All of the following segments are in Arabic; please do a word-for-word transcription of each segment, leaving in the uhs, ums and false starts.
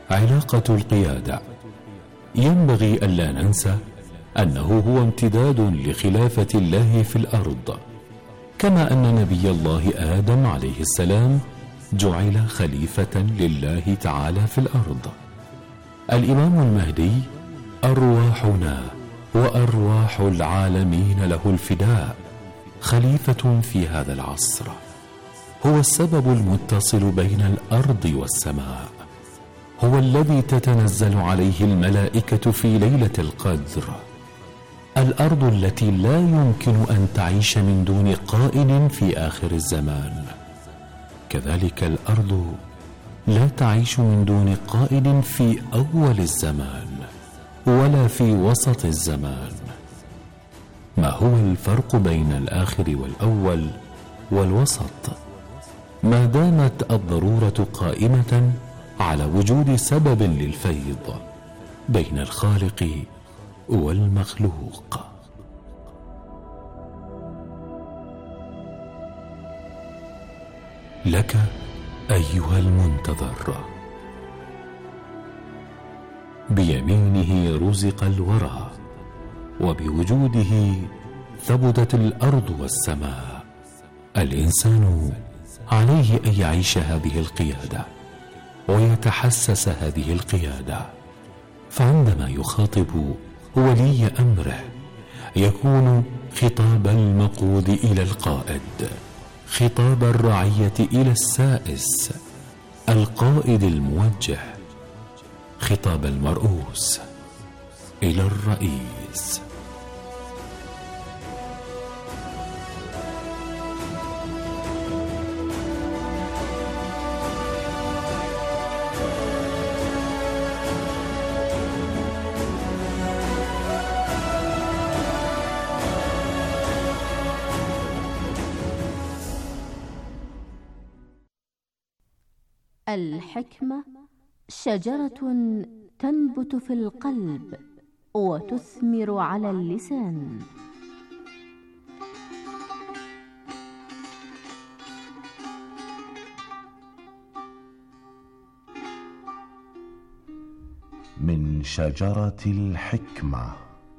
علاقة القيادة. ينبغي ألا ننسى أنه هو امتداد لخلافة الله في الأرض، كما أن نبي الله آدم عليه السلام جعل خليفة لله تعالى في الأرض. الإمام المهدي أرواحنا وأرواح العالمين له الفداء، خليفة في هذا العصر، هو السبب المتصل بين الأرض والسماء، هو الذي تتنزل عليه الملائكة في ليلة القدر، الأرض التي لا يمكن أن تعيش من دون قائد في آخر الزمان، كذلك الأرض لا تعيش من دون قائد في أول الزمان ولا في وسط الزمان. ما هو الفرق بين الآخر والأول والوسط؟ ما دامت الضرورة قائمة على وجود سبب للفيض بين الخالق والمخلوق. لك أيها المنتظر، بيمينه رزق الورى، وبوجوده ثبتت الأرض والسماء. الإنسان عليه أن يعيش هذه القيادة ويتحسس هذه القيادة، فعندما يخاطب ولي أمره يكون خطاب المقود إلى القائد، خطاب الرعية إلى السائس، القائد الموجه، خطاب المرؤوس إلى الرئيس. الحكمة شجرة تنبت في القلب وتثمر على اللسان. من شجرة الحكمة.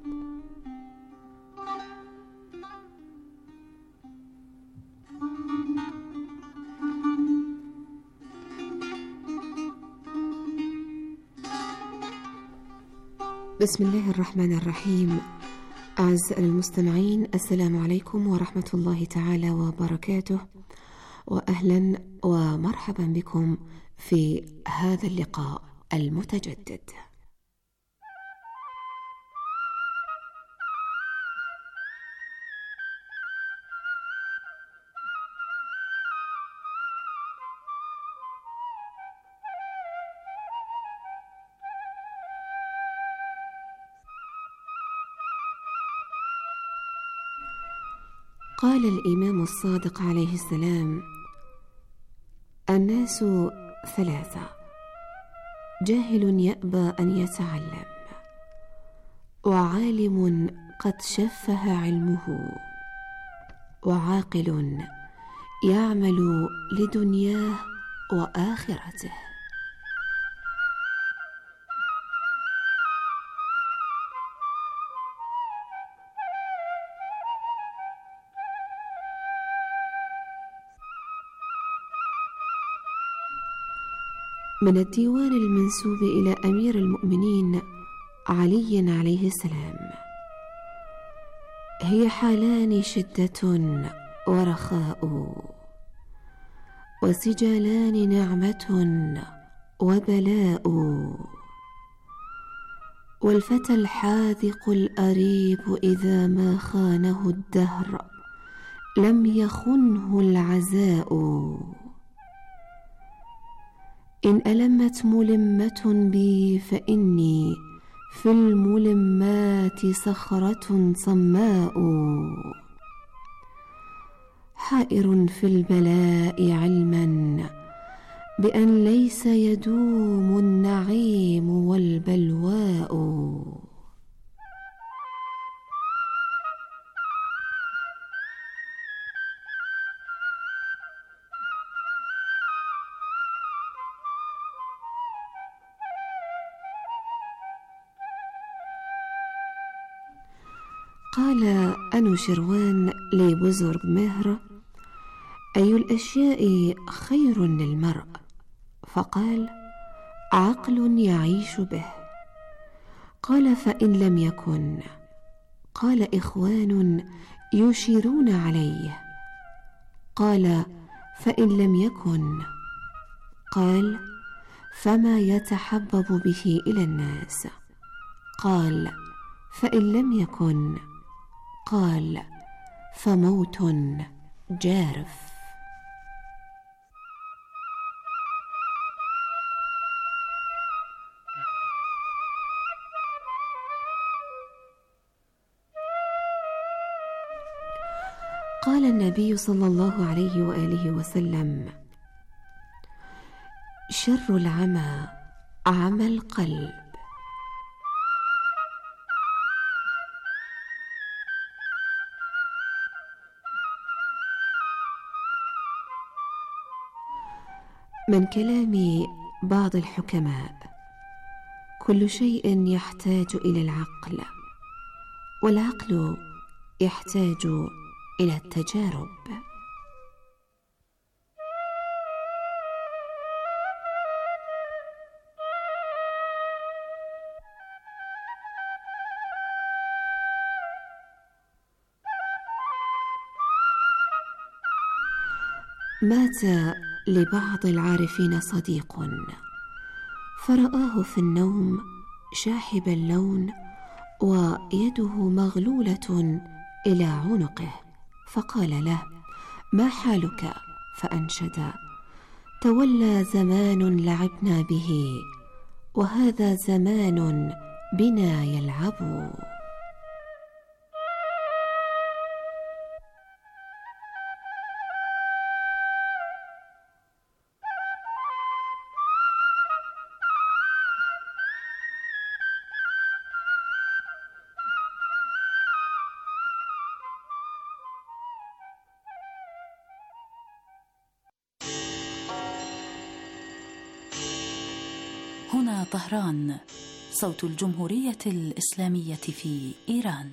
بسم الله الرحمن الرحيم. أعزائنا المستمعين، السلام عليكم ورحمة الله تعالى وبركاته، وأهلا ومرحبا بكم في هذا اللقاء المتجدد. قال الإمام الصادق عليه السلام: الناس ثلاثة، جاهل يأبى أن يتعلم، وعالم قد شفه علمه، وعاقل يعمل لدنياه وآخرته. من الديوان المنسوب إلى أمير المؤمنين علي عليه السلام: هي حالان شدة ورخاء، وسجالان نعمة وبلاء، والفتى الحاذق الأريب إذا ما خانه الدهر لم يخنه العزاء. إن ألمت ملمة بي فإني في الملمات صخرة صماء، حائر في البلاء علما بأن ليس يدوم النعيم والبلواء. قال أنوشروان لبزرج مهر: أي الأشياء خير للمرء؟ فقال: عقل يعيش به. قال: فإن لم يكن؟ قال: إخوان يشيرون عليه. قال: فإن لم يكن؟ قال: فما يتحبب به إلى الناس؟ قال: فإن لم يكن؟ قال: فموت جارف. قال النبي صلى الله عليه وآله وسلم: شر العمى عمى القلب. من كلام بعض الحكماء: كل شيء يحتاج إلى العقل، والعقل يحتاج إلى التجارب. مات لبعض العارفين صديق، فرآه في النوم شاحب اللون ويده مغلولة إلى عنقه، فقال له: ما حالك؟ فأنشد: تولى زمان لعبنا به، وهذا زمان بنا يلعب. هنا طهران، صوت الجمهورية الإسلامية في إيران.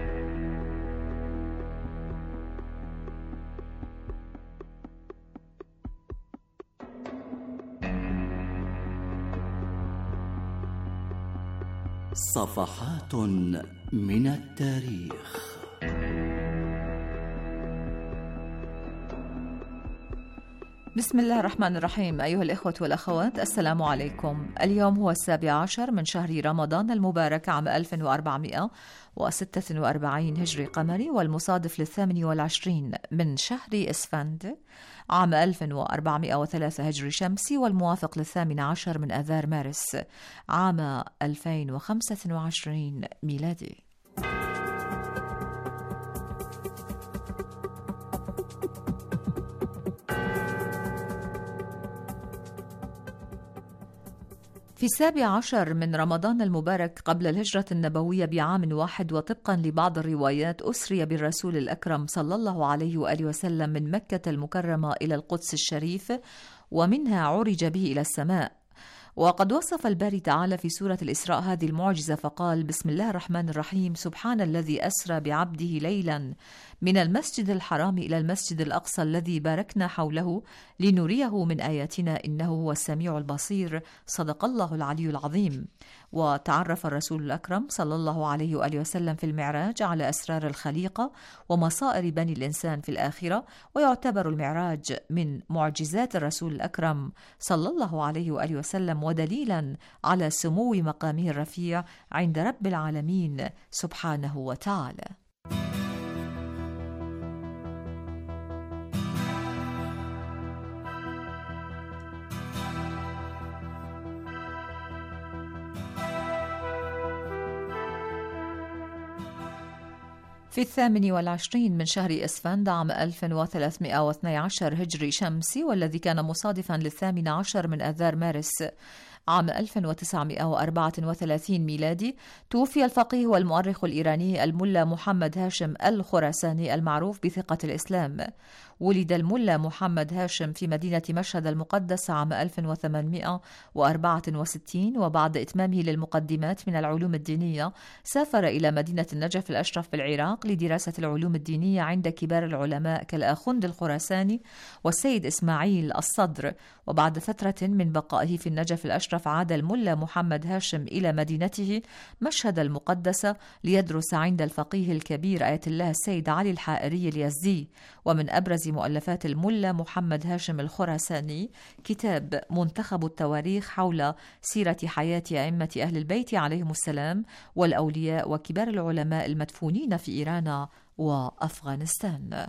صفحات من التاريخ. بسم الله الرحمن الرحيم. أيها الإخوة والأخوات، السلام عليكم. اليوم هو السابع عشر من شهر رمضان المبارك عام ألف وأربعمائة وستة وأربعين هجري قمري، والمصادف للثامن والعشرين من شهر إسفند عام ألف وأربعمائة وثلاثة هجري شمسي، والموافق للثامن عشر من آذار مارس عام ألفين وخمسة وعشرين ميلادي. في السابع عشر من رمضان المبارك قبل الهجرة النبوية بعام واحد، وطبقا لبعض الروايات، أسري بالرسول الأكرم صلى الله عليه وآله وسلم من مكة المكرمة إلى القدس الشريف، ومنها عرج به إلى السماء. وقد وصف الباري تعالى في سورة الإسراء هذه المعجزة فقال: بسم الله الرحمن الرحيم، سبحان الذي أسرى بعبده ليلا من المسجد الحرام إلى المسجد الأقصى الذي باركنا حوله لنريه من آياتنا إنه هو السميع البصير. صدق الله العلي العظيم. وتعرف الرسول الأكرم صلى الله عليه وآله وسلم في المعراج على أسرار الخليقة ومصائر بني الإنسان في الآخرة، ويعتبر المعراج من معجزات الرسول الأكرم صلى الله عليه وآله وسلم، ودليلا على سمو مقامه الرفيع عند رب العالمين سبحانه وتعالى. في الثامن والعشرين من شهر إسفند عام ألف وثلاثمائة واثني عشر هجري شمسي، والذي كان مصادفا للثامن عشر من آذار مارس عام ألف وتسعمائة وأربعة وثلاثين ميلادي توفي الفقيه والمؤرخ الإيراني الملا محمد هاشم الخراساني المعروف بثقة الإسلام. ولد الملا محمد هاشم في مدينة مشهد المقدس عام ألف وثمانمائة وأربعة وستين، وبعد إتمامه للمقدمات من العلوم الدينية سافر إلى مدينة النجف الأشرف بالعراق لدراسة العلوم الدينية عند كبار العلماء كالآخوند الخراساني والسيد إسماعيل الصدر. وبعد فترة من بقائه في النجف الأشرف عاد الملا محمد هاشم إلى مدينته مشهد المقدسة ليدرس عند الفقيه الكبير آية الله السيد علي الحائري اليزدي. ومن أبرز مؤلفات الملا محمد هاشم الخراساني كتاب منتخب التواريخ حول سيرة حياة أئمة أهل البيت عليهم السلام والأولياء وكبار العلماء المدفونين في إيران وأفغانستان.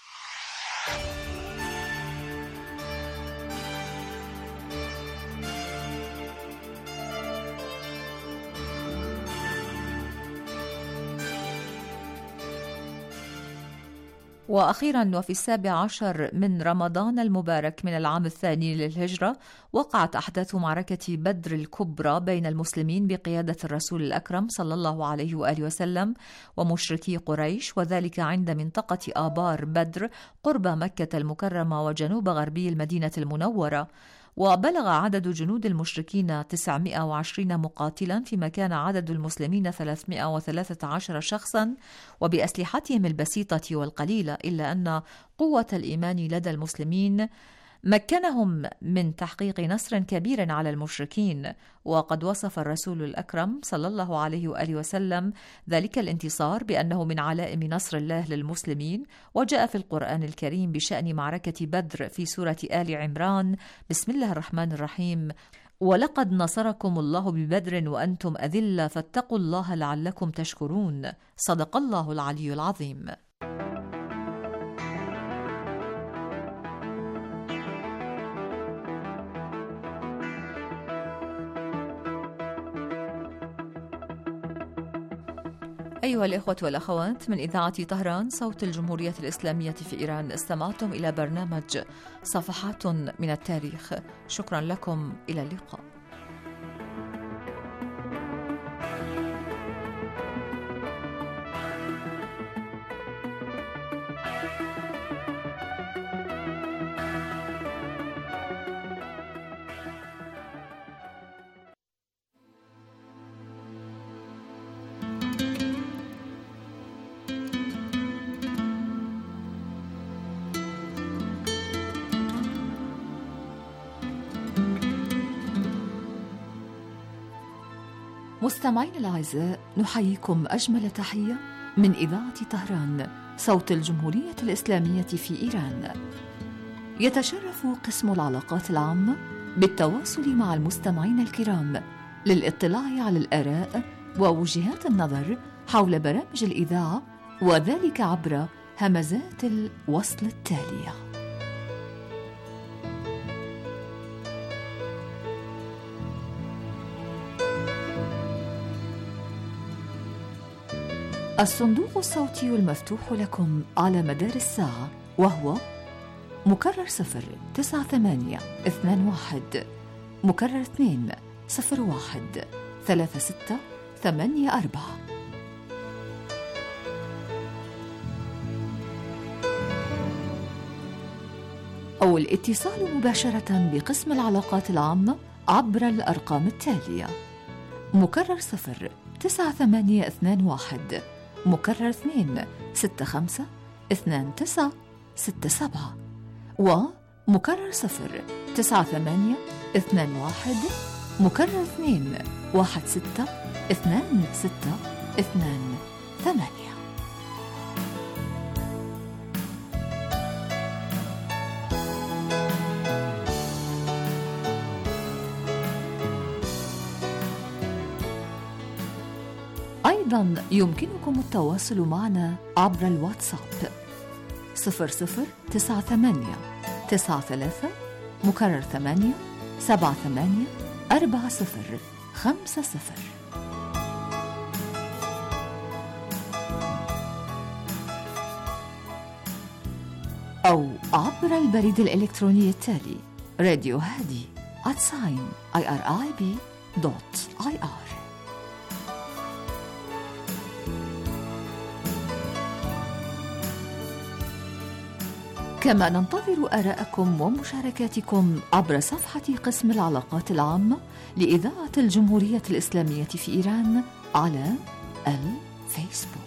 وأخيرا وفي السابع عشر من رمضان المبارك من العام الثاني للهجرة وقعت أحداث معركة بدر الكبرى بين المسلمين بقيادة الرسول الأكرم صلى الله عليه وآله وسلم ومشركي قريش، وذلك عند منطقة آبار بدر قرب مكة المكرمة وجنوب غربي المدينة المنورة. وبلغ عدد جنود المشركين تسعمائة وعشرين مقاتلا فيما كان عدد المسلمين ثلاثمائة وثلاثة عشر شخصا وبأسلحتهم البسيطة والقليلة، إلا أن قوة الإيمان لدى المسلمين مكنهم من تحقيق نصر كبير على المشركين. وقد وصف الرسول الأكرم صلى الله عليه وآله وسلم ذلك الانتصار بأنه من علائم نصر الله للمسلمين. وجاء في القرآن الكريم بشأن معركة بدر في سورة آل عمران بسم الله الرحمن الرحيم: ولقد نصركم الله ببدر وأنتم أذلة فاتقوا الله لعلكم تشكرون. صدق الله العلي العظيم. أيها الإخوة والأخوات، من إذاعة طهران صوت الجمهورية الإسلامية في إيران استمعتم إلى برنامج صفحات من التاريخ. شكرا لكم، إلى اللقاء. مستمعين الأعزاء، نحييكم أجمل تحية من إذاعة طهران صوت الجمهورية الإسلامية في إيران. يتشرف قسم العلاقات العامة بالتواصل مع المستمعين الكرام للاطلاع على الآراء ووجهات النظر حول برامج الإذاعة، وذلك عبر همزات الوصل التالية. الصندوق الصوتي المفتوح لكم على مدار الساعة، وهو مكرر صفر تسعة ثمانية اثنان واحد، مكرر اثنين صفر واحد ثلاثة ستة ثمانية أربعة. أو الاتصال مباشرة بقسم العلاقات العامة عبر الأرقام التالية: مكرر صفر تسعة ثمانية اثنان واحد، مكرر اثنين ستة خمسة اثنان تسعة ستة سبعة، ومكرر صفر تسعة ثمانية اثنان واحد، مكرر اثنين واحد ستة اثنان ستة اثنان ثمانية. أيضا يمكنكم التواصل معنا عبر الواتساب صفر صفر تسعة ثمانية تسعة ثلاثة مكرر ثمانية سبعة ثمانية أربعة صفر خمسة صفر، أو عبر البريد الإلكتروني التالي راديو هادي at sign I R I B dot I R. كما ننتظر آراءكم ومشاركاتكم عبر صفحة قسم العلاقات العامة لإذاعة الجمهورية الإسلامية في إيران على الفيسبوك.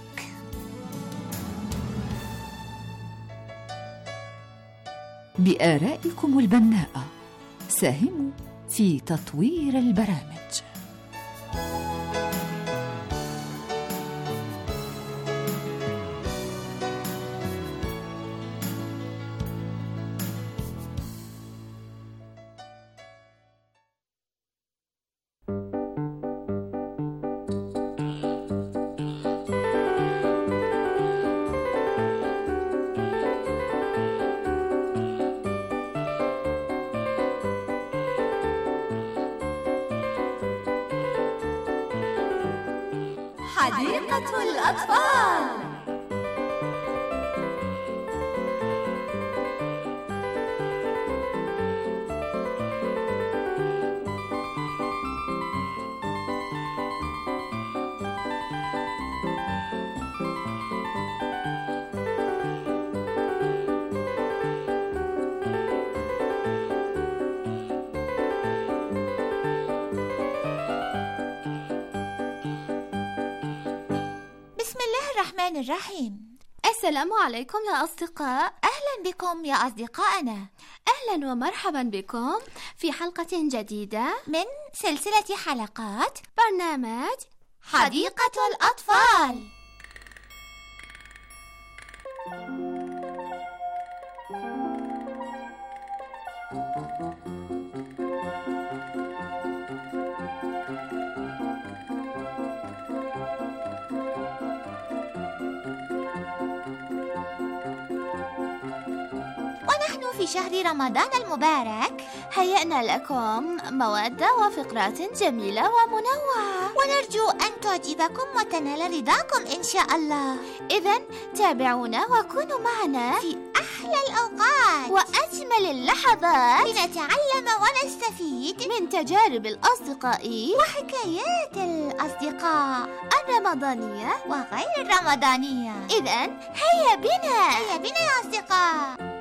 بآرائكم البناءة ساهموا في تطوير البرامج. حديقة الأطفال. الرحمن الرحيم. السلام عليكم يا أصدقاء. أهلا بكم يا أصدقائنا. أهلا ومرحبا بكم في حلقة جديدة من سلسلة حلقات برنامج حديقة الأطفال. ونحن في شهر رمضان المبارك هيأنا لكم مواد وفقرات جميلة ومنوعة، ونرجو أن تعجبكم وتنال رضاكم إن شاء الله. إذن تابعونا وكونوا معنا في أحلى الأوقات وأجمل اللحظات لنتعلم ونستفيد من تجارب الأصدقاء وحكايات الأصدقاء الرمضانية وغير الرمضانية. إذن هيا بنا هيا بنا يا أصدقاء.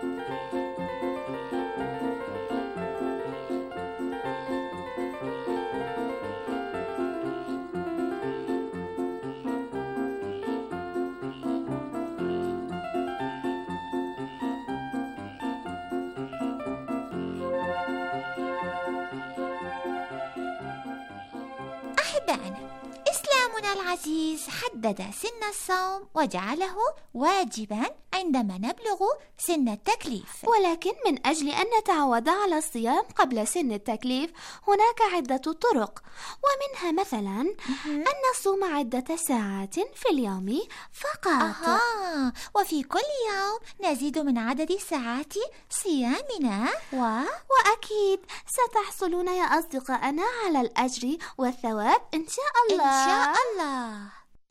أحبائنا، إسلامنا العزيز حدد سن الصوم وجعله واجبا عندما نبلغ سن التكليف، ولكن من أجل أن نتعود على الصيام قبل سن التكليف هناك عدة طرق، ومنها مثلا أن نصوم عدة ساعات في اليوم فقط. أها. وفي كل يوم نزيد من عدد ساعات صيامنا و... وأكيد ستحصلون يا أصدقائنا على الأجر والثواب إن شاء الله. إن شاء الله.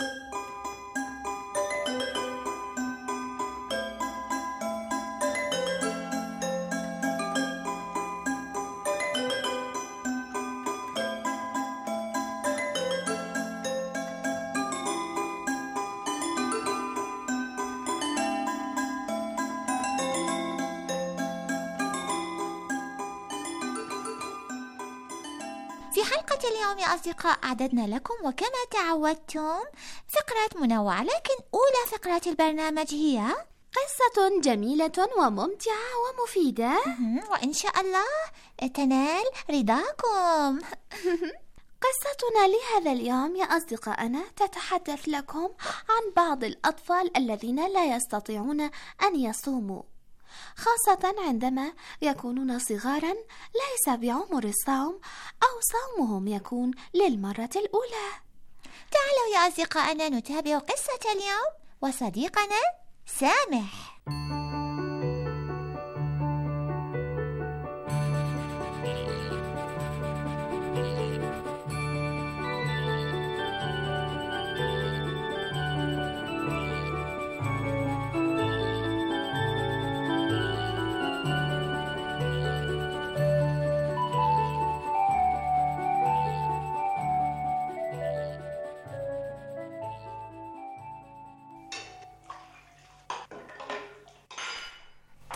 في حلقة اليوم يا أصدقاء أعددنا لكم وكما تعودتم فقرات منوعة، لكن أولى فقرات البرنامج هي قصة جميلة وممتعة ومفيدة وإن شاء الله تنال رضاكم. قصتنا لهذا اليوم يا أصدقائنا تتحدث لكم عن بعض الأطفال الذين لا يستطيعون أن يصوموا، خاصة عندما يكونون صغارا ليس بعمر الصوم أو صومهم يكون للمرة الأولى. تعالوا يا أصدقائنا نتابع قصة اليوم وصديقنا سامح.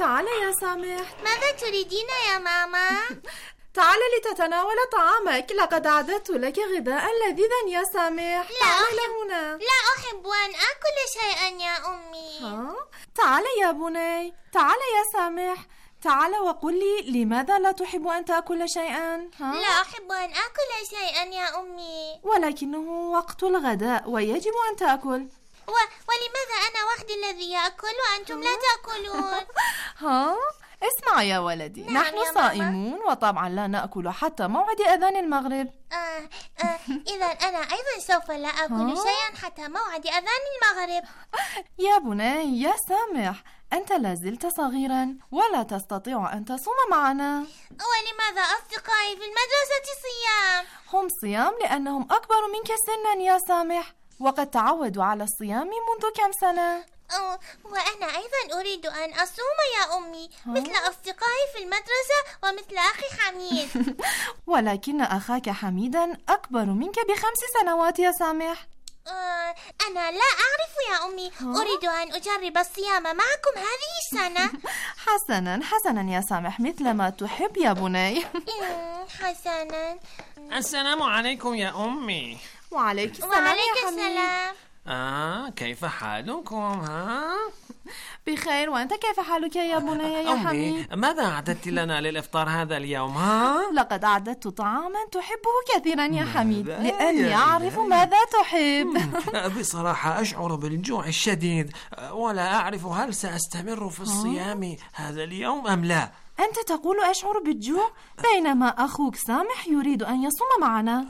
تعال يا سامح. ماذا تريدين يا ماما؟ تعال لتتناول طعامك، لقد أعددت لك غذاء لذيذا يا سامح. لا تعال أحب هنا. لا أحب أن آكل شيئا يا أمي. ها؟ تعال يا بني، تعال يا سامح، تعال وقل لي لماذا لا تحب أن تأكل شيئا؟ ها؟ لا أحب أن آكل شيئا يا أمي. ولكنه وقت الغداء ويجب أن تأكل. و... ولماذا أنا وحدي الذي يأكل وأنتم لا تأكلون؟ ها؟ اسمع يا ولدي، نعم نحن يا صائمون وطبعا لا نأكل حتى موعد أذان المغرب. آه آه إذا أنا أيضا سوف لا أكل شيئا حتى موعد أذان المغرب. يا بني يا سامح، أنت لازلت صغيرا ولا تستطيع أن تصوم معنا. ولماذا أصدقائي في المدرسة صيام؟ هم صيام لأنهم أكبر منك سنا يا سامح، وقد تعودوا على الصيام منذ كم سنة. أوه، وأنا أيضا أريد أن أصوم يا أمي مثل أصدقائي في المدرسة ومثل أخي حميد. ولكن أخاك حميدا أكبر منك بخمس سنوات يا سامح. آه، أنا لا أعرف يا أمي. أريد أن أجرب الصيام معكم هذه السنة. حسنا حسنا يا سامح، مثل ما تحب يا بني. حسنا. السلام عليكم يا أمي. وعليك السلام وعليك يا حميد. السلام. آه كيف حالكم ها؟ بخير، وأنت كيف حالك يا بني يا أمي حميد؟ ماذا أعددت لنا للإفطار هذا اليوم ها؟ لقد أعددت طعاما تحبه كثيرا يا حميد، لأني أعرف ماذا تحب. بصراحة أشعر بالجوع الشديد ولا أعرف هل سأستمر في الصيام هذا اليوم أم لا. أنت تقول أشعر بالجوع بينما أخوك سامح يريد أن يصوم معنا.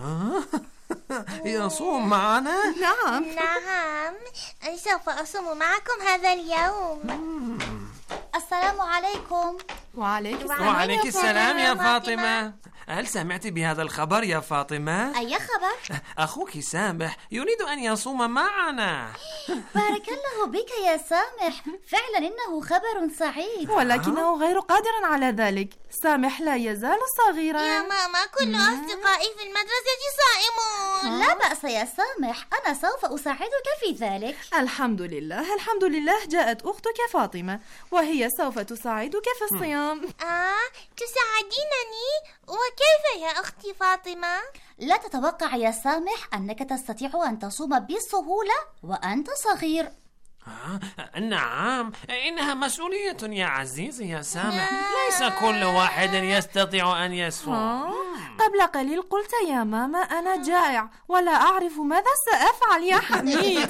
يصوم معنا؟ نعم نعم، سوف أصوم معكم هذا اليوم. السلام عليكم. وعليك السلام. وعليك السلام يا فاطمة. هل سمعت بهذا الخبر يا فاطمة؟ أي خبر؟ أخوك سامح يريد أن يصوم معنا. بارك الله بك يا سامح، فعلا إنه خبر سعيد، ولكنه غير قادر على ذلك. سامح لا يزال صغيرا. يا ماما كل أصدقائي في المدرسة صائمون. لا بأس يا سامح، أنا سوف أساعدك في ذلك. الحمد لله الحمد لله، جاءت أختك فاطمة وهي سوف تساعدك في الصيام. آه تساعدينني؟ وكيف يا أختي فاطمة؟ لا تتوقع يا سامح أنك تستطيع أن تصوم بسهولة وأنت صغير. آه، نعم، إنها مسؤولية يا عزيزي يا سامح. ليس كل واحد يستطيع أن يصوم. قبل قليل قلت يا ماما أنا جائع ولا أعرف ماذا سأفعل يا حميد.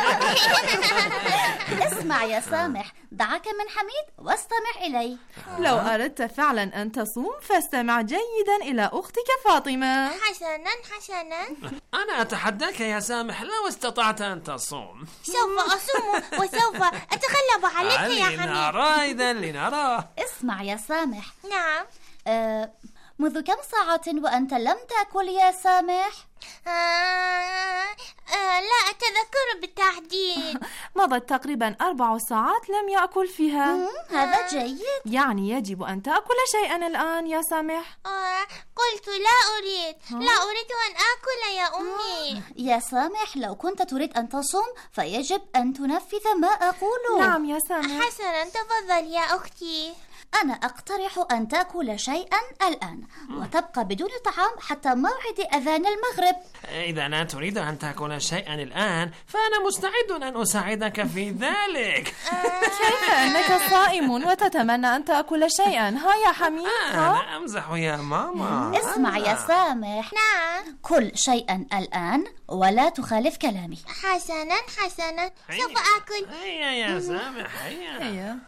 اسمع يا سامح، دعك من حميد واستمع إلي. لو أردت فعلا أن تصوم فاستمع جيدا إلى أختك فاطمة. حسنا حسنا. أنا أتحداك يا سامح لو استطعت أن تصوم. سوف أصوم وسوف أتغلب عليك يا حميد. لنرى إذا لنرى. اسمع يا سامح. نعم. أه منذ كم ساعة وأنت لم تأكل يا سامح؟ آه آه لا أتذكر بالتحديد. مضت تقريبا أربع ساعات لم يأكل فيها. هذا جيد. يعني يجب أن تأكل شيئا الآن يا سامح. آه قلت لا أريد. لا أريد أن آكل يا أمي. يا سامح، لو كنت تريد أن تصوم فيجب أن تنفذ ما أقوله. نعم يا سامح. حسنا، تفضل يا أختي. أنا أقترح أن تأكل شيئا الآن وتبقى بدون طعام حتى موعد أذان المغرب. إذا لا تريد أن تأكل شيئا الآن فأنا مستعد أن أساعدك في ذلك. كيف أنك صائم وتتمنى أن تأكل شيئا؟ ها يا حميد. أنا أمزح يا ماما. اسمع يا سامح. نعم. كل شيئا الآن ولا تخالف كلامي. حسنا حسنا، سوف آكل. هيا يا سامح هيا. هيا.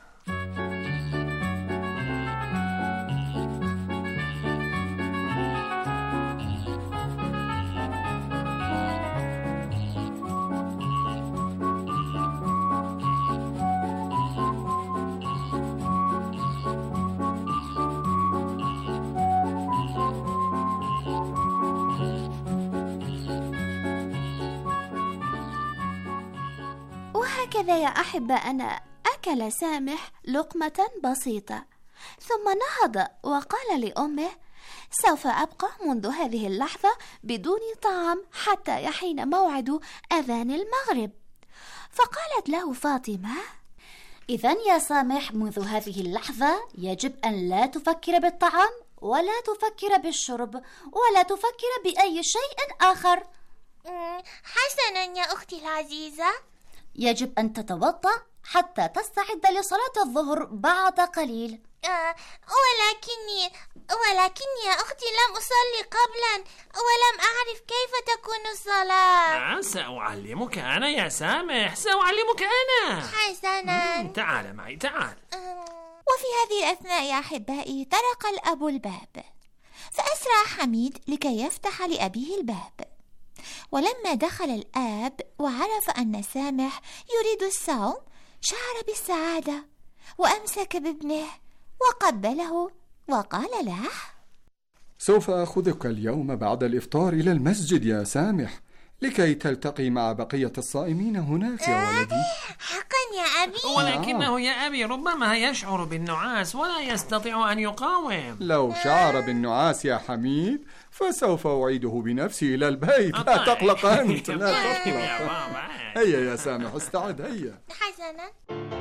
وهكذا يا أحبائنا أكل سامح لقمة بسيطة ثم نهض وقال لأمه: سوف أبقى منذ هذه اللحظة بدون طعام حتى يحين موعد أذان المغرب. فقالت له فاطمة: إذن يا سامح، منذ هذه اللحظة يجب أن لا تفكر بالطعام ولا تفكر بالشرب ولا تفكر بأي شيء آخر. حسناً يا أختي العزيزة. يجب أن تتوضأ حتى تستعد لصلاة الظهر بعد قليل. آه ولكني ولكني يا أختي لم أصلي قبلا ولم أعرف كيف تكون الصلاة. آه سأعلمك أنا يا سامح، سأعلمك أنا. حسناً. تعال معي، تعال. وفي هذه الأثناء يا أحبائي طرق الأب الباب، فأسرع حميد لكي يفتح لأبيه الباب. ولما دخل الآب وعرف أن سامح يريد الصوم شعر بالسعادة، وأمسك بابنه وقبله وقال له: سوف أخذك اليوم بعد الإفطار إلى المسجد يا سامح لكي تلتقي مع بقية الصائمين هناك يا ولدي. حقا يا أبي؟ ولكنه يا أبي ربما يشعر بالنعاس ولا يستطيع أن يقاوم. لو شعر بالنعاس يا حميد فسوف أعيده بنفسي إلى البيت. لا تقلق أنت، لا تقلق. هيا يا سامح استعد، هيا. حسنا.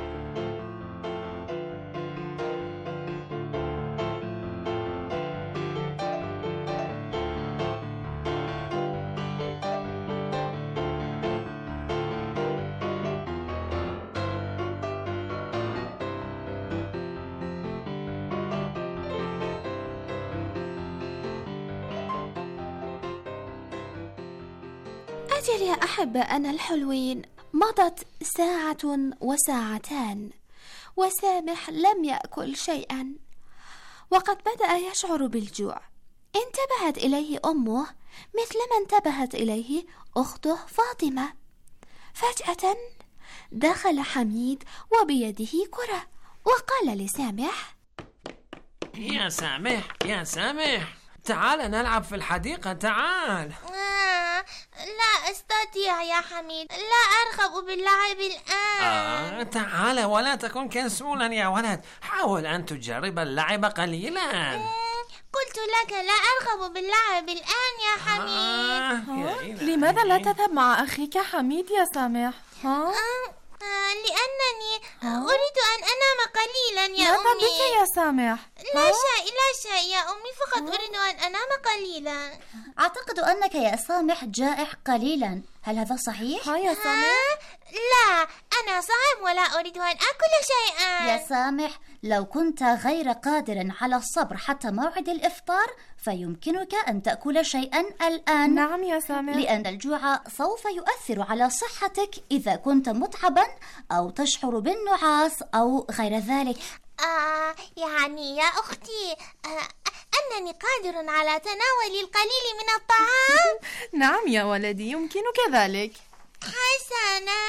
أجل يا أحبائنا الحلوين، مضت ساعة وساعتان وسامح لم يأكل شيئا، وقد بدأ يشعر بالجوع. انتبهت إليه أمه مثلما انتبهت إليه أخته فاطمة. فجأة دخل حميد وبيده كرة وقال لسامح: يا سامح يا سامح، تعال نلعب في الحديقة، تعال. آه لا أستطيع يا حميد، لا أرغب باللعب الآن. آه تعال ولا تكن كسولا يا ولد، حاول أن تجرب اللعب قليلا. قلت لك لا أرغب باللعب الآن يا حميد. آه لماذا لا تذهب مع أخيك حميد يا سامح؟ ها؟ آه آه لأنني أريد أن أنام قليلا يا ماذا أمي. بك يا سامح؟ لا شيء لا شيء يا أمي، فقط أريد أن أنام قليلا. أعتقد أنك يا سامح جائع قليلا، هل هذا صحيح؟ ها يا سامح؟ لا أنا صائم ولا أريد أن أكل شيئا. يا سامح، لو كنت غير قادر على الصبر حتى موعد الإفطار فيمكنك أن تأكل شيئا الآن. نعم يا سامح، لأن الجوع سوف يؤثر على صحتك إذا كنت متعبا أو تشعر بالنعاس أو غير ذلك. آه يعني يا أختي آه أنني قادر على تناول القليل من الطعام. نعم يا ولدي، يمكنك ذلك. حسنا.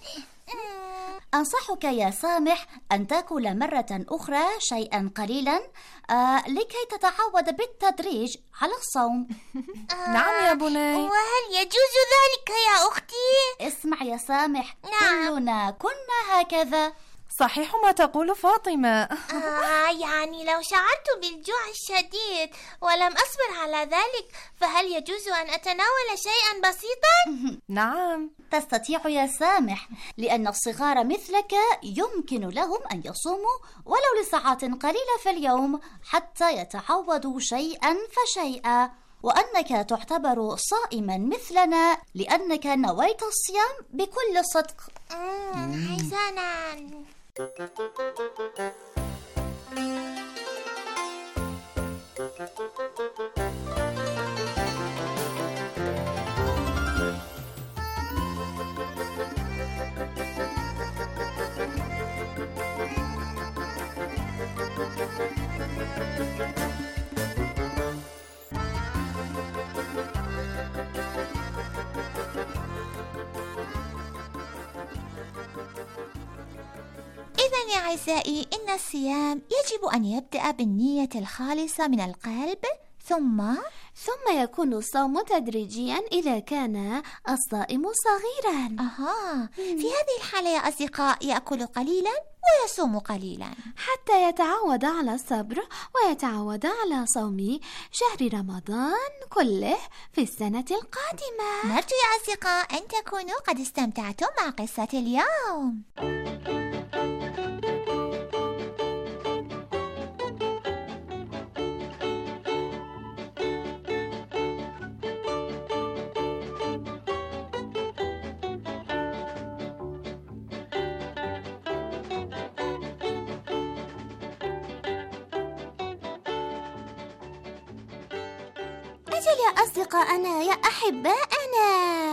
أنصحك يا سامح أن تأكل مرة أخرى شيئا قليلا آه لكي تتعود بالتدريج على الصوم. آه نعم يا بني. وهل يجوز ذلك يا أختي؟ اسمع يا سامح، نعم. كلنا كنا هكذا. صحيح ما تقول فاطمة. آه يعني لو شعرت بالجوع الشديد ولم أصبر على ذلك فهل يجوز أن أتناول شيئا بسيطا؟ نعم تستطيع يا سامح، لأن الصغار مثلك يمكن لهم أن يصوموا ولو لساعات قليلة في اليوم حتى يتعودوا شيئا فشيئا، وأنك تعتبر صائما مثلنا لأنك نويت الصيام بكل صدق. حسنا. إذن يا أعزائي، إن الصيام يجب أن يبدأ بالنية الخالصة من القلب، ثم ثم يكون الصوم تدريجيا إذا كان الصائم صغيرا. أها، في هذه الحالة يا أصدقاء يأكل قليلا ويصوم قليلا حتى يتعود على الصبر ويتعود على صوم شهر رمضان كله في السنة القادمة. نرجو يا أصدقاء أن تكونوا قد استمتعتم مع قصة اليوم. أجل يا أصدقائنا يا أحبائنا،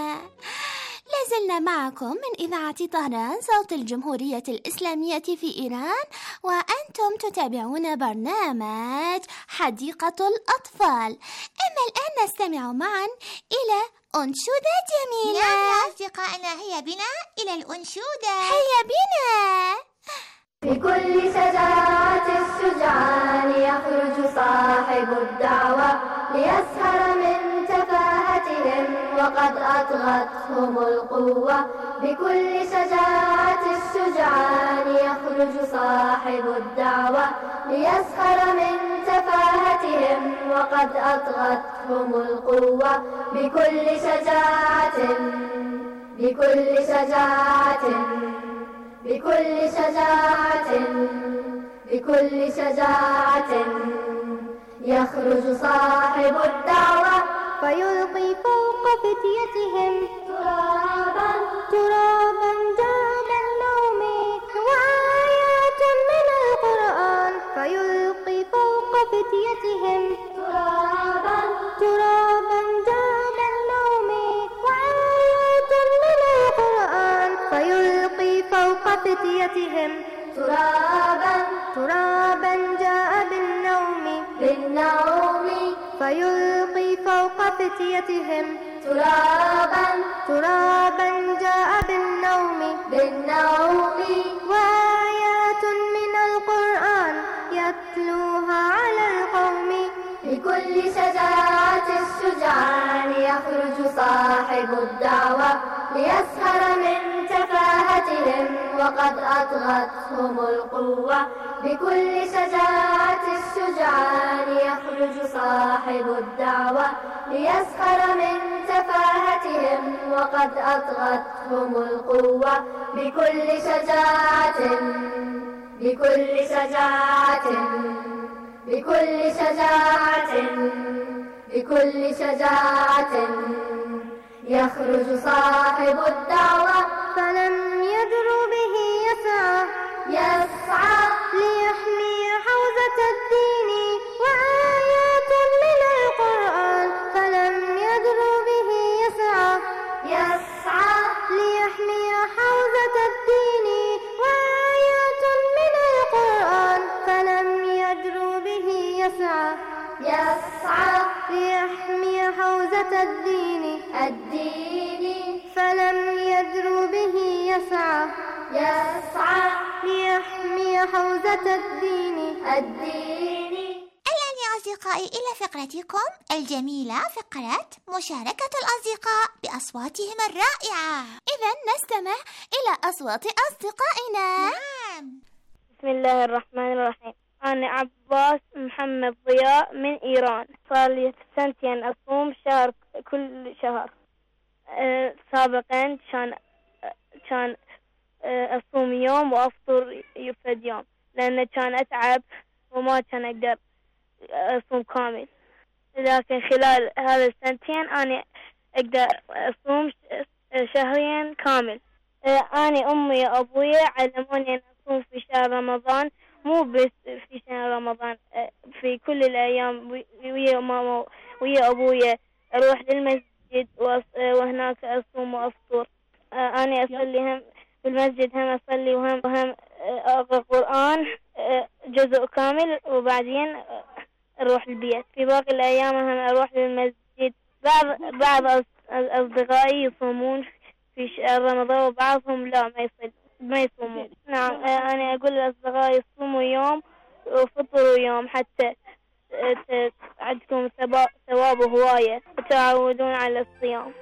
لازلنا معكم من إذاعة طهران صوت الجمهورية الإسلامية في إيران، وأنتم تتابعون برنامج حديقة الأطفال. أما الآن نستمع معا إلى أنشودة جميلة. نعم يا أصدقائنا، هيا بنا إلى الأنشودة. هيا بنا. في كل شجاعة الشجعان يخرج صاحب الدعوة ليسهر من تفاهتهم وقد أطغتهم القوة. بكل شجاعة الشجعان يخرج صاحب الدعوة ليسهر من تفاهتهم وقد أطغتهم القوة. بكل شجاعة بكل شجاعة بكل شجاعة بكل شجاعة يخرج صاحب الدعوة فيلقي فوق فتيتهم ترابا ترابا دام النوم وآيات من القرآن. فيلقي فوق فتيتهم ترابا ترابا دام النوم وآيات من القرآن. فيلقي فوق فتيتهم ترابا ترابا جاء بالنوم بالنوم. فيلقي فوق فتيتهم ترابا ترابا جاء بالنوم بالنوم. وآيات من القرآن يتلوها على القوم. بكل شجاعة الشجعان يخرج صاحب الدعوة ليسهر من تفاهتهم وقد أطغتهم القوة. بكل شجاعة الشجعان يخرج صاحب الدعوة ليسهر من تفاهتهم وقد أطغتهم القوة. بكل شجاعة بكل شجاعة بكل شجاعة بكل شجاعة يخرج صاحب الدعوة فلم يدر به يسعى يسعى ليحمي حوزة الدين وآيات من القرآن. فلم يدر به يسعى يسعى ليحمي حوزة الدين وآيات من القرآن. فلم يدر به يسعى يسعى ليحمي حوزة الدين الدين. فلم يدر به يسعى يسعى ليحمي حوزة الدين الدين. الآن يا أصدقائي إلى فقرتكم الجميلة، فقرة مشاركة الأصدقاء بأصواتهم الرائعة. إذن نستمع إلى أصوات أصدقائنا. نعم. بسم الله الرحمن الرحيم. أنا عباس محمد ضياء من إيران. صار لي سنتين أصوم شهر كل شهر. أه سابقا كان كان أه أصوم يوم وأفطر يفد يوم لأن كان أتعب وما كان أقدر أصوم كامل. لكن خلال هذا السنتين أنا أقدر أصوم شهرين كامل. أه أنا أمي وأبوي علموني أن أصوم في شهر رمضان، مو بس في شهر رمضان، في كل الأيام. ويا ماما ويا أبويا أروح للمسجد وهناك أصوم وأفطر. أنا أصلي هم بالمسجد، هم أصلي وهم وهم أقرأ القرآن جزء كامل، وبعدين أروح البيت. في باقي الأيام هم أروح للمسجد. بعض بعض أصدقائي يصومون في شهر رمضان وبعضهم لا ما يصلي ما يصومون. نعم أنا أقول لأصدقائي صوموا يوم وفطروا يوم حتى عندكم ثواب هواية وتعودون على الصيام.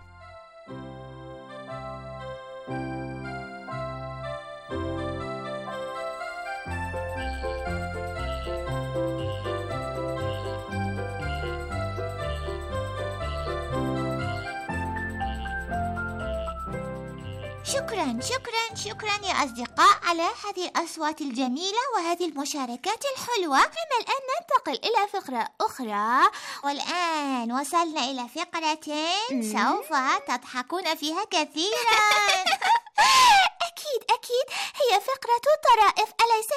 شكرا شكرا شكرا يا أصدقاء على هذه الأصوات الجميلة وهذه المشاركات الحلوة. أما الآن ننتقل إلى فقرة أخرى، والآن وصلنا إلى فقرة سوف تضحكون فيها كثيرا. أكيد أكيد هي فقرة طرائف، أليس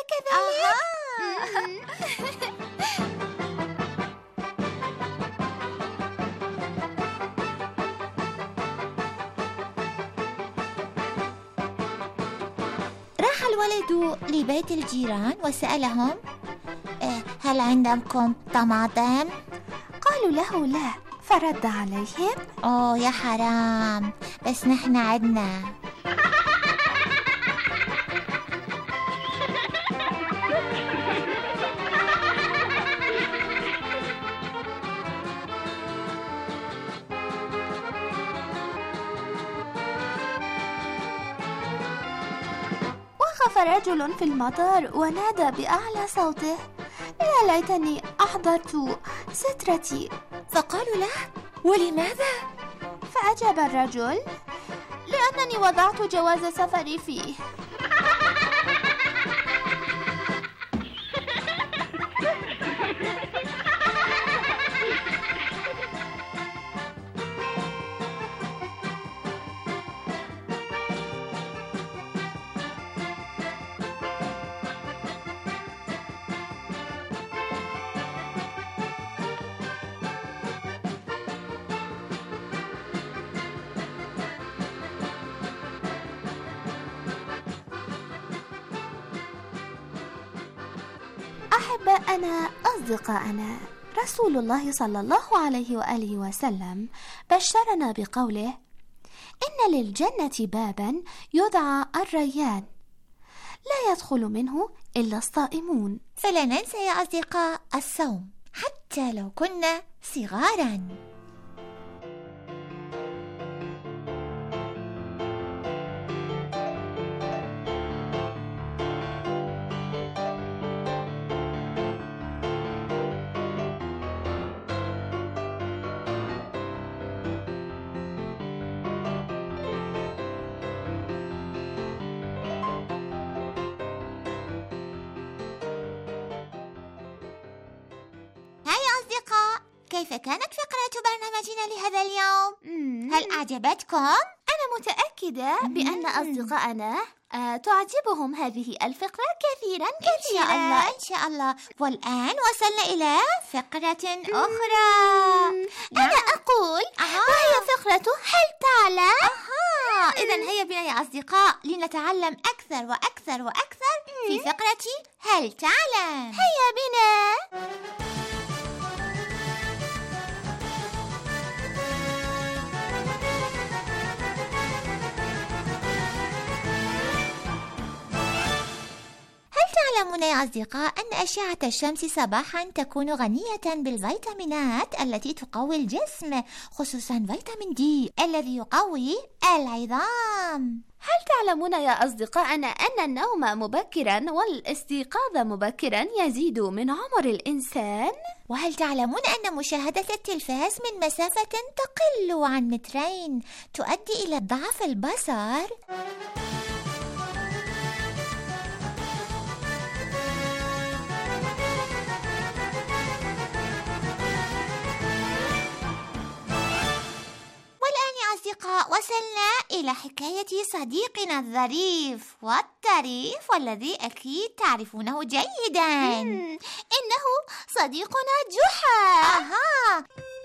كذلك؟ الولد لبيت الجيران وسألهم: هل عندكم طماطم؟ قالوا له لا، فرد عليهم: أوه يا حرام، بس نحن عدنا. وقف رجل في المطار ونادى بأعلى صوته: يا ليتني أحضرت سترتي. فقالوا له: ولماذا؟ فأجاب الرجل: لأنني وضعت جواز سفري فيه. أحباءنا أصدقائنا، رسول الله صلى الله عليه وآله وسلم بشرنا بقوله: إن للجنة بابا يدعى الريان، لا يدخل منه إلا الصائمون. فلا ننسى يا أصدقاء الصوم حتى لو كنا صغارا. كيف كانت فقرة برنامجنا لهذا اليوم؟ مم. هل أعجبتكم؟ أنا متأكدة مم. بأن أصدقائنا آه تعجبهم هذه الفقرة كثيرا كثيرا. إن شاء الله إن شاء الله. والآن وصلنا إلى فقرة أخرى. أنا نعم. أقول أها. وهي فقرة هل تعلم؟ أها. إذن هيا بنا يا أصدقاء لنتعلم أكثر وأكثر وأكثر مم. في فقرة هل تعلم. هيا بنا. تعلمون يا أصدقاء أن أشعة الشمس صباحا تكون غنية بالفيتامينات التي تقوي الجسم، خصوصا فيتامين دي الذي يقوي العظام. هل تعلمون يا أصدقائنا أن النوم مبكرا والاستيقاظ مبكرا يزيد من عمر الإنسان؟ وهل تعلمون أن مشاهدة التلفاز من مسافة تقل عن مترين تؤدي إلى ضعف البصر؟ أصدقاء وصلنا إلى حكاية صديقنا الظريف والطريف والذي أكيد تعرفونه جيدا. إنه صديقنا جحا. أها.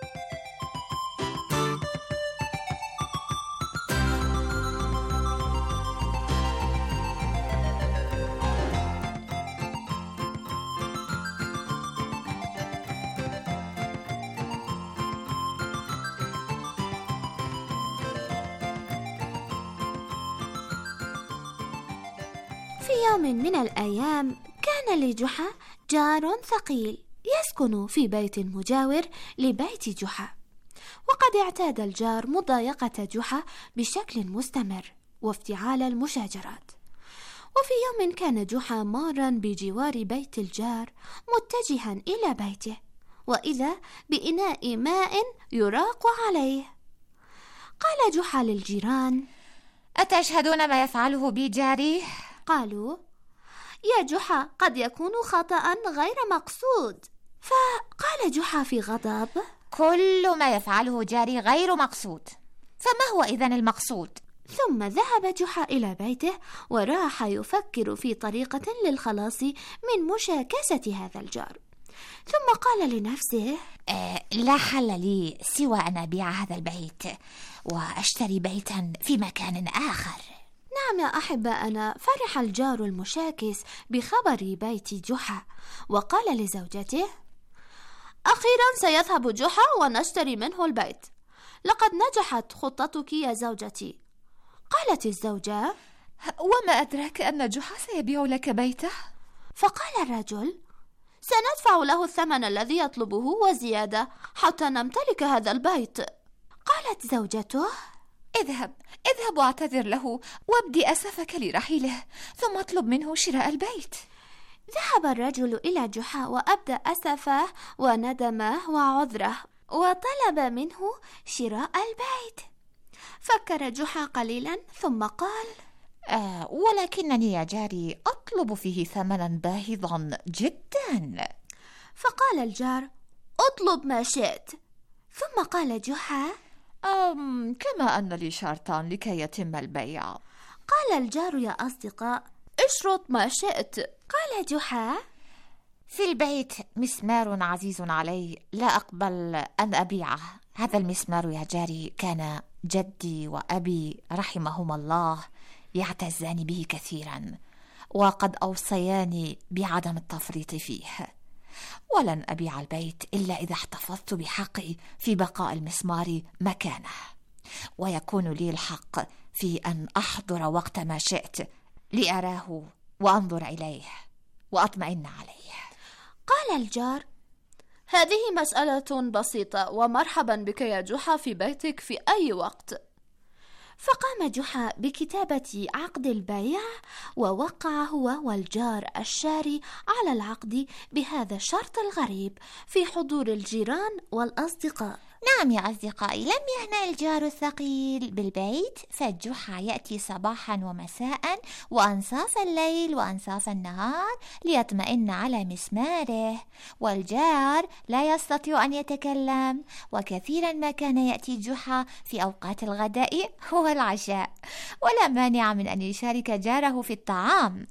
في يوم من الأيام كان لجحا جار ثقيل يسكن في بيت مجاور لبيت جحا، وقد اعتاد الجار مضايقة جحا بشكل مستمر وافتعال المشاجرات. وفي يوم كان جحا مارا بجوار بيت الجار متجها إلى بيته، وإذا بإناء ماء يراق عليه. قال جحا للجيران: أتشهدون ما يفعله بي جاري؟ قالوا: يا جحا قد يكون خطأ غير مقصود. فقال جحا في غضب: كل ما يفعله جاري غير مقصود، فما هو إذن المقصود؟ ثم ذهب جحا إلى بيته وراح يفكر في طريقة للخلاص من مشاكسة هذا الجار. ثم قال لنفسه: آه لا حل لي سوى أن أبيع هذا البيت وأشتري بيتا في مكان آخر. نعم يا أحبائنا، فرح الجار المشاكس بخبر بيت جحا وقال لزوجته: أخيرا سيذهب جحا ونشتري منه البيت، لقد نجحت خطتك يا زوجتي. قالت الزوجة: وما أدراك أن جحا سيبيع لك بيته؟ فقال الرجل: سندفع له الثمن الذي يطلبه وزيادة حتى نمتلك هذا البيت. قالت زوجته: اذهب اذهب واعتذر له وابدي أسفك لرحيله، ثم اطلب منه شراء البيت. ذهب الرجل إلى جحا وأبدى أسفه وندمه وعذره وطلب منه شراء البيت. فكر جحا قليلا ثم قال: آه ولكنني يا جاري أطلب فيه ثمنا باهظا جدا. فقال الجار: اطلب ما شئت. ثم قال جحا: أم كما أن لي شرطان لكي يتم البيع. قال الجار: يا أصدقاء، اشرط ما شئت. قال جحا: في البيت مسمار عزيز علي، لا أقبل أن أبيعه. هذا المسمار يا جاري كان جدي وأبي رحمهما الله يعتزان به كثيرا، وقد أوصياني بعدم التفريط فيه، ولن أبيع البيت إلا إذا احتفظت بحقي في بقاء المسمار مكانه، ويكون لي الحق في أن أحضر وقت ما شئت لأراه وأنظر إليه وأطمئن عليه. قال الجار: هذه مسألة بسيطة، ومرحبا بك يا جحا في بيتك في أي وقت. فقام جحا بكتابة عقد البيع، ووقع هو والجار الشاري على العقد بهذا الشرط الغريب في حضور الجيران والأصدقاء. نعم يا أصدقائي، لم يهنأ الجار الثقيل بالبيت، فجحا يأتي صباحا ومساء وأنصاف الليل وأنصاف النهار ليطمئن على مسماره، والجار لا يستطيع أن يتكلم، وكثيرا ما كان يأتي جحا في أوقات الغداء والعشاء، ولا مانع من أن يشارك جاره في الطعام،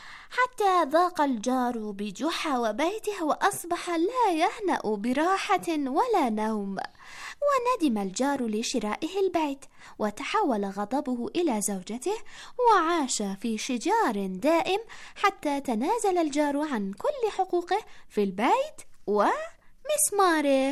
حتى ضاق الجار بجحا وبيته وأصبح لا يهنأ براحة ولا نوم. وندم الجار لشرائه البيت، وتحول غضبه إلى زوجته، وعاش في شجار دائم حتى تنازل الجار عن كل حقوقه في البيت ومسماره.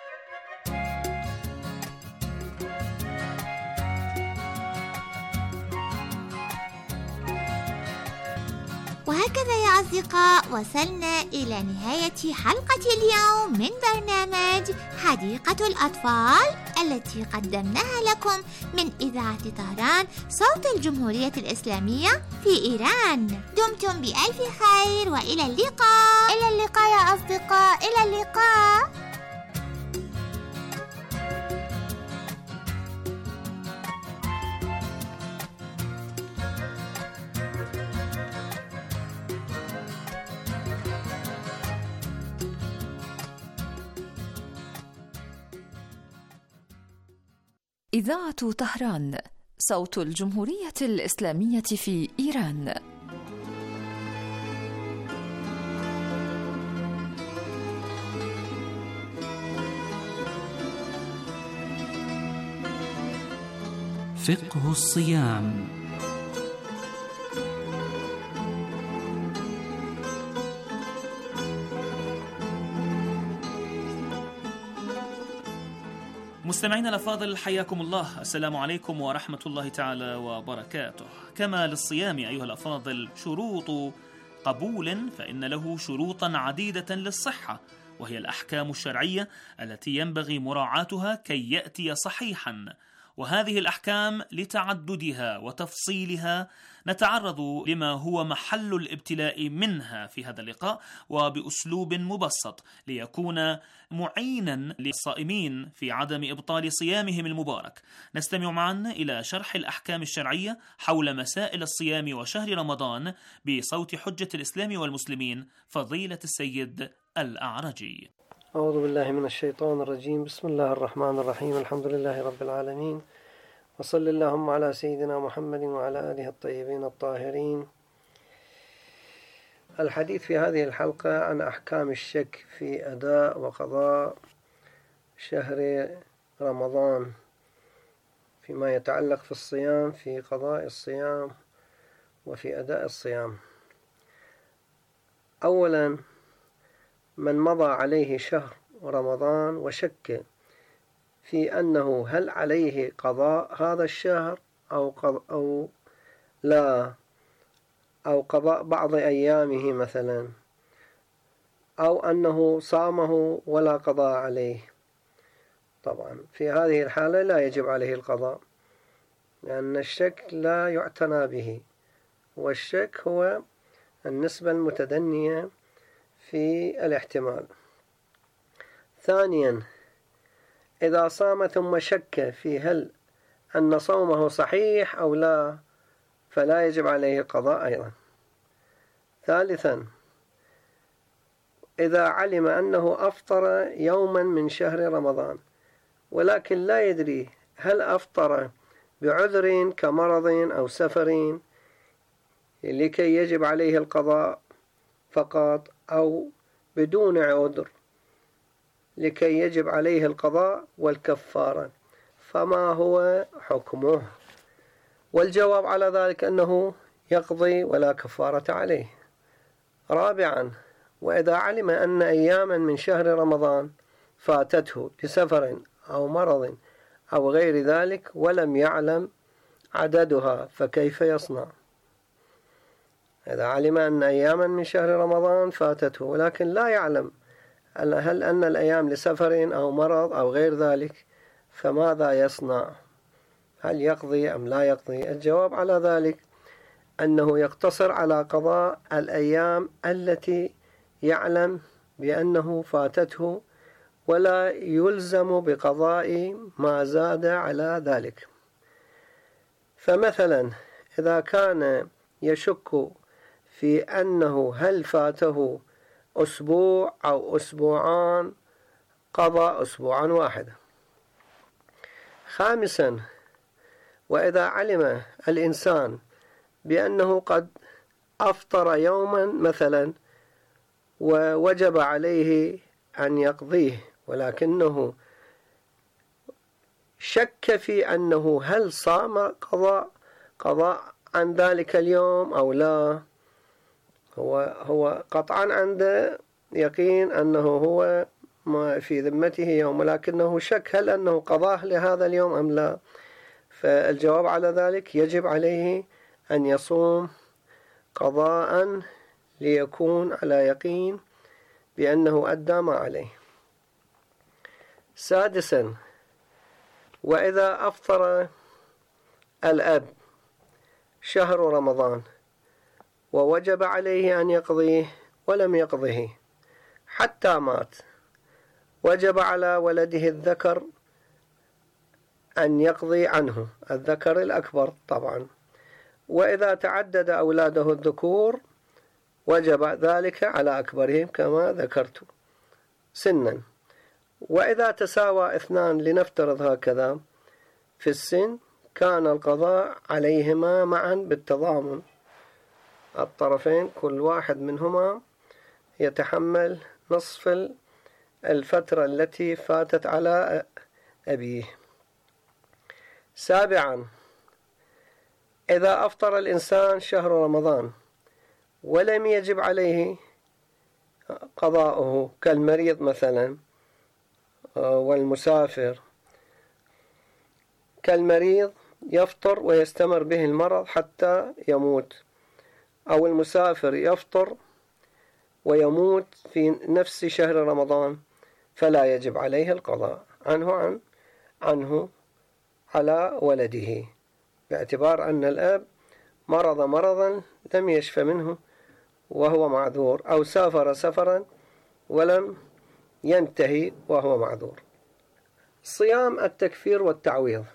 وهكذا يا أصدقاء وصلنا إلى نهاية حلقة اليوم من برنامج حديقة الأطفال التي قدمناها لكم من إذاعة طهران صوت الجمهورية الإسلامية في إيران. دمتم بألف خير وإلى اللقاء. إلى اللقاء يا أصدقاء، إلى اللقاء. إذاعة طهران صوت الجمهورية الإسلامية في إيران. فقه الصيام. مستمعينا الأفاضل، حياكم الله. السلام عليكم ورحمة الله تعالى وبركاته. كما للصيام أيها الأفاضل شروط قبول، فإن له شروطا عديدة للصحة، وهي الأحكام الشرعية التي ينبغي مراعاتها كي يأتي صحيحا. وهذه الأحكام لتعددها وتفصيلها نتعرض لما هو محل الابتلاء منها في هذا اللقاء، وبأسلوب مبسط ليكون معينا للصائمين في عدم إبطال صيامهم المبارك. نستمع معا إلى شرح الأحكام الشرعية حول مسائل الصيام وشهر رمضان بصوت حجة الإسلام والمسلمين فضيلة السيد الأعرجي. أعوذ بالله من الشيطان الرجيم. بسم الله الرحمن الرحيم. الحمد لله رب العالمين، وصل اللهم على سيدنا محمد وعلى آله الطيبين الطاهرين. الحديث في هذه الحلقة عن أحكام الشك في أداء وقضاء شهر رمضان فيما يتعلق في الصيام، في قضاء الصيام وفي أداء الصيام. أولا، من مضى عليه شهر رمضان وشك في أنه هل عليه قضاء هذا الشهر أو, قض... أو لا، أو قضاء بعض أيامه مثلا، أو أنه صامه ولا قضاء عليه. طبعا في هذه الحالة لا يجب عليه القضاء، لأن الشك لا يعتنى به، والشك هو النسبة المتدنية في الاحتمال. ثانيا، إذا صام ثم شك في هل أن صومه صحيح أو لا، فلا يجب عليه القضاء أيضا. ثالثا، إذا علم أنه أفطر يوما من شهر رمضان ولكن لا يدري هل أفطر بعذر كمرض أو سفر لكي يجب عليه القضاء فقط، أو بدون عذر لكي يجب عليه القضاء والكفارة، فما هو حكمه؟ والجواب على ذلك أنه يقضي ولا كفارة عليه. رابعا، وإذا علم أن أياما من شهر رمضان فاتته بسفر أو مرض أو غير ذلك ولم يعلم عددها، فكيف يصنع؟ إذا علم أن أياما من شهر رمضان فاتته ولكن لا يعلم هل أن الأيام لسفر أو مرض أو غير ذلك، فماذا يصنع؟ هل يقضي أم لا يقضي؟ الجواب على ذلك أنه يقتصر على قضاء الأيام التي يعلم بأنه فاتته، ولا يلزم بقضاء ما زاد على ذلك. فمثلا إذا كان يشك في أنه هل فاته أسبوع أو أسبوعان، قضى أسبوعا واحدا. خامسا، وإذا علم الإنسان بأنه قد أفطر يوما مثلا ووجب عليه أن يقضيه، ولكنه شك في أنه هل صام قضاء قضاء عن ذلك اليوم أو لا، هو هو قطعا عنده يقين أنه هو ما في ذمته يوم، ولكنه شك هل أنه قضاه لهذا اليوم أم لا. فالجواب على ذلك يجب عليه أن يصوم قضاء ليكون على يقين بأنه أدى ما عليه. سادسا، وإذا أفطر الأب شهر رمضان ووجب عليه أن يقضيه ولم يقضه حتى مات، وجب على ولده الذكر أن يقضي عنه، الذكر الأكبر طبعا، وإذا تعدد أولاده الذكور وجب ذلك على أكبرهم كما ذكرت سنا. وإذا تساوى اثنان لنفترض هكذا في السن، كان القضاء عليهما معا بالتضامن، الطرفين كل واحد منهما يتحمل نصف الفترة التي فاتت على أبيه. سابعا، إذا أفطر الإنسان شهر رمضان ولم يجب عليه قضاؤه كالمريض مثلا والمسافر، كالمريض يفطر ويستمر به المرض حتى يموت، أو المسافر يفطر ويموت في نفس شهر رمضان، فلا يجب عليه القضاء عنه عن عنه على ولده، باعتبار أن الأب مرض مرضا لم يشفى منه وهو معذور، أو سافر سفرا ولم ينتهي وهو معذور. صيام التكفير والتعويض،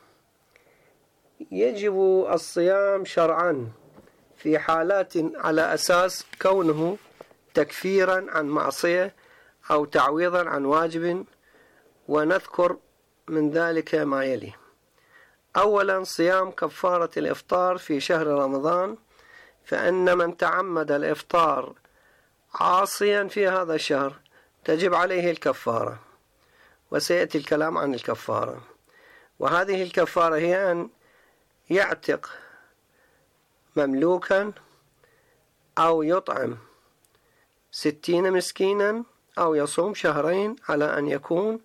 يجب الصيام شرعا في حالات على أساس كونه تكفيرا عن معصية أو تعويضا عن واجب، ونذكر من ذلك ما يلي. أولا، صيام كفارة الإفطار في شهر رمضان، فإن من تعمد الإفطار عاصيا في هذا الشهر تجب عليه الكفارة، وسيأتي الكلام عن الكفارة. وهذه الكفارة هي أن يعتق مملوكا أو يطعم ستين مسكينا أو يصوم شهرين، على أن يكون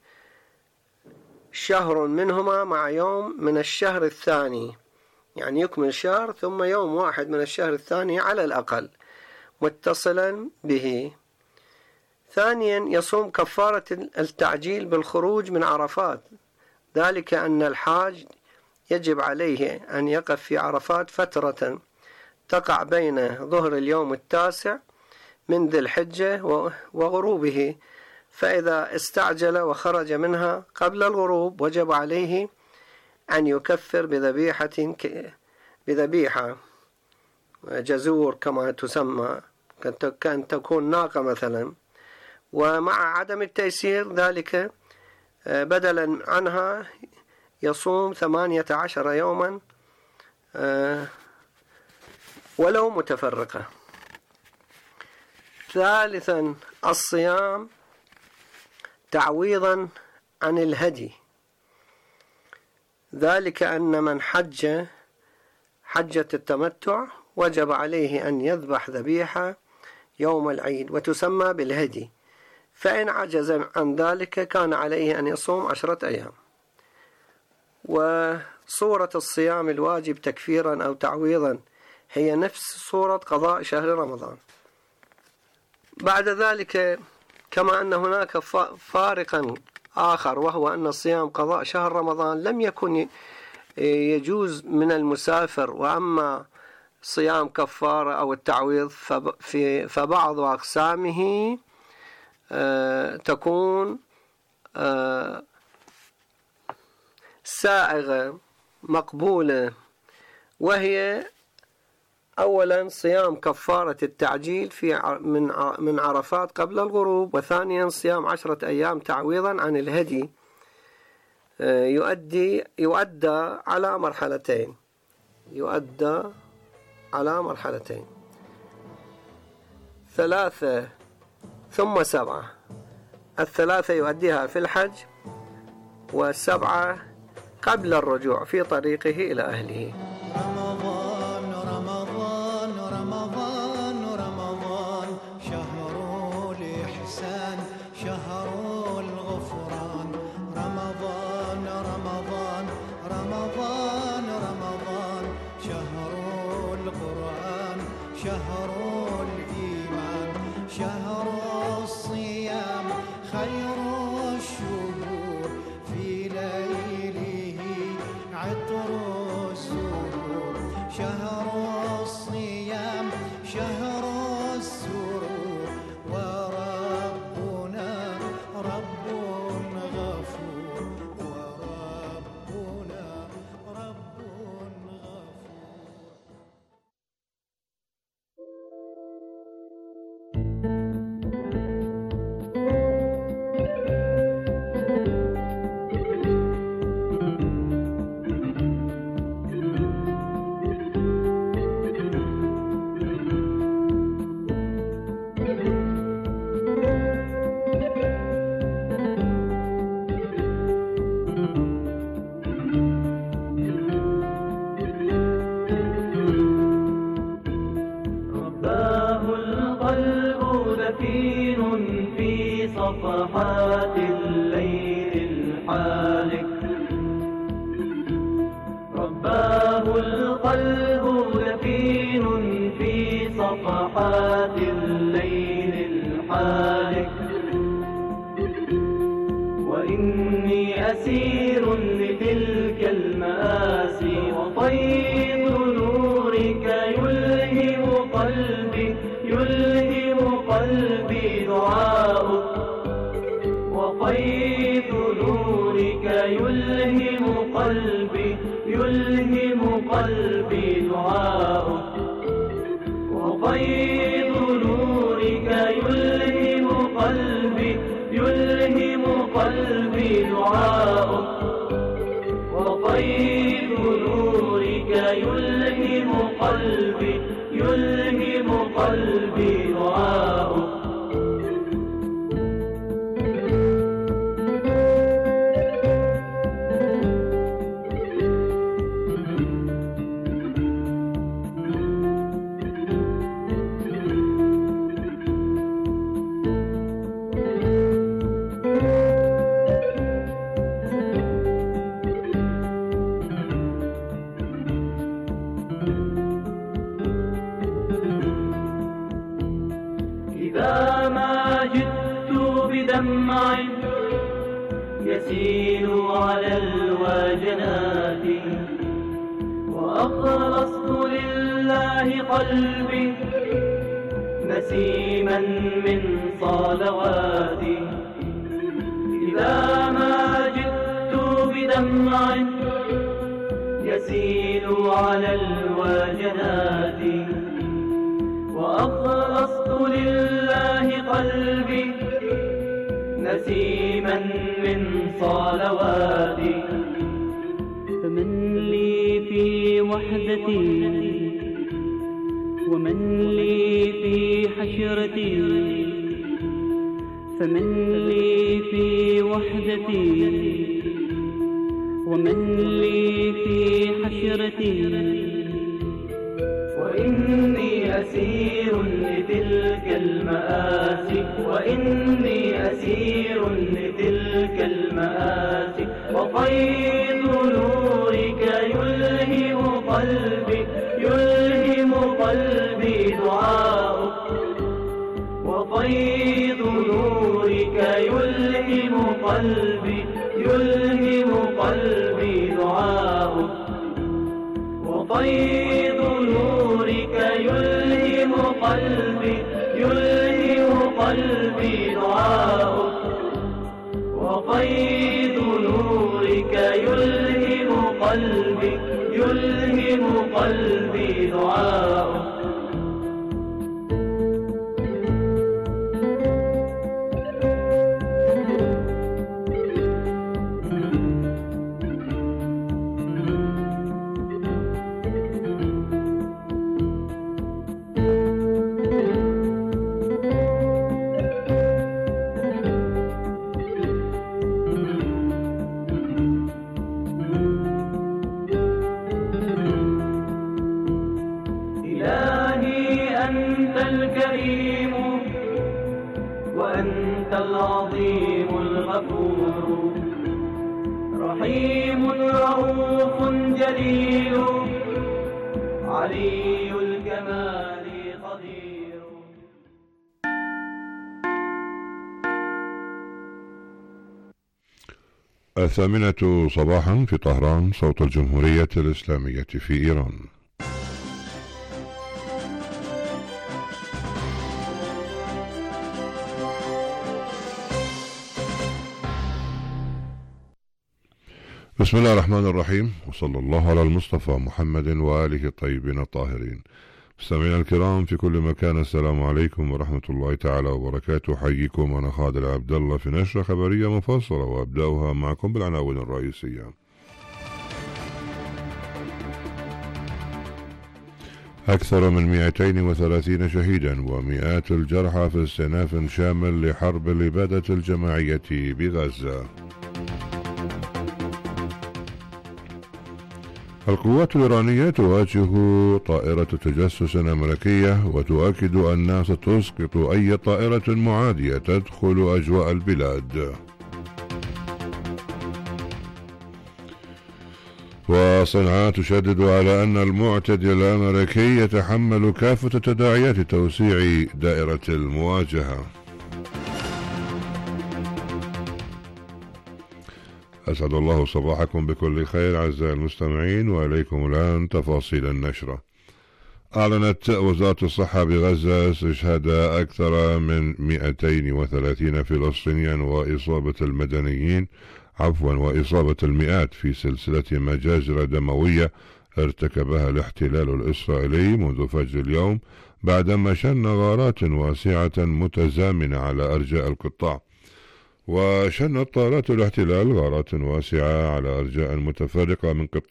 شهر منهما مع يوم من الشهر الثاني، يعني يكمل شهر ثم يوم واحد من الشهر الثاني على الأقل متصلا به. ثانيا يصوم كفارة التعجيل بالخروج من عرفات، ذلك أن الحاج يجب عليه أن يقف في عرفات فترة تقع بين ظهر اليوم التاسع من ذي الحجة وغروبه، فإذا استعجل وخرج منها قبل الغروب وجب عليه أن يكفر بذبيحة بذبيحة جزور كما تسمى، كان تكون ناقة مثلا، ومع عدم التيسير ذلك بدلا عنها يصوم ثمانية عشر يوما ولو متفرقة. ثالثا الصيام تعويضا عن الهدي، ذلك أن من حج حجة التمتع وجب عليه أن يذبح ذبيحة يوم العيد وتسمى بالهدي، فإن عجز عن ذلك كان عليه أن يصوم عشرة أيام. وصورة الصيام الواجب تكفيرا أو تعويضا هي نفس صورة قضاء شهر رمضان. بعد ذلك كما أن هناك فارقا آخر، وهو أن الصيام قضاء شهر رمضان لم يكن يجوز من المسافر، وأما صيام كفارة أو التعويض فبعض أقسامه تكون سائغة مقبولة، وهي أولا صيام كفارة التعجيل في من من عرفات قبل الغروب، وثانيا صيام عشرة أيام تعويضا عن الهدي يؤدي يؤدى على مرحلتين يؤدى على مرحلتين ثلاثة ثم سبعة. الثلاثة يؤديها في الحج، والسبعة قبل الرجوع في طريقه إلى أهله. رمضان رمضان رمضان رمضان شهر الإحسان شهر الغفران. رمضان رمضان رمضان رمضان شهر القرآن شهر الإيمان شهر الصيام خير الشهور في ليله عطر السرور. شهر الصيام شهر السرور وربنا رب غفور وربنا رب غفور. صفحات الليل الحالك رباه القلب دفين في صفحات الليل الحالك. وإني أسير لتلك المآسي وطيب نورك يلهم قلبي يلهم قلبي دعاؤك. وطيب نورك يلهم قلبي يلهم قلبي دعاؤك. وطيب نورك يلهم قلبي يلهم قلبي دعاؤك. وطيب نورك يلهم قلبي يلهم قلبي دعاؤك. بدمع يسيل على الواجنات وأخلصت لله قلبي نسيما من صلواتي إذا ما جئت بدمع يسيل على الواجنات وأخلصت لله قلبي نسيما من صلواتي فمن لي في وحدتي ومن لي في حشرتي فمن لي في وحدتي ومن لي في حشرتي وإني أسير لتلك المآسي وإني أسير لتلك المآسي وقيد نورك يلهم قلبي يلهم قلبي دعاؤك وقيد نورك يلهم قلبي يلهم قلبي دعاؤك وقيد نورك يلهم قلبي يلهم قلبي دعاؤك وقيد نورك يلهم قلبي يلهم قلبي دعاؤك العظيم الغفور رحيم رؤوف جليل علي الكمال قدير. الثامنة صباحا في طهران، صوت الجمهورية الإسلامية في إيران. بسم الله الرحمن الرحيم، وصلى الله على المصطفى محمد وآله الطيبين الطاهرين. مستمعينا الكرام في كل مكان، السلام عليكم ورحمة الله تعالى وبركاته. حييكم أنا خالد عبد الله في نشرة خبرية مفصلة، وأبدأها معكم بالعناوين الرئيسية. أكثر من مئتين وثلاثين شهيدا ومئات الجرحى في استئناف شامل لحرب الإبادة الجماعية بغزة. القوات الإيرانية تواجه طائرة تجسس أمريكية وتؤكد أنها ستسقط أي طائرة معادية تدخل أجواء البلاد. وصنعاء تشدد على أن المعتدي الأمريكي يتحمل كافة تداعيات توسيع دائرة المواجهة. أسعد الله صباحكم بكل خير أعزائي المستمعين، وإليكم الآن تفاصيل النشرة. أعلنت وزارة الصحة بغزة استشهاد أكثر من مئتين وثلاثين فلسطينيا وإصابة المدنيين عفوا وإصابة المئات في سلسلة مجازر دموية ارتكبها الاحتلال الإسرائيلي منذ فجر اليوم، بعدما شن غارات واسعة متزامنة على أرجاء القطاع. وشنت طائرات الاحتلال غارات واسعة على أرجاء متفرقة من قطاع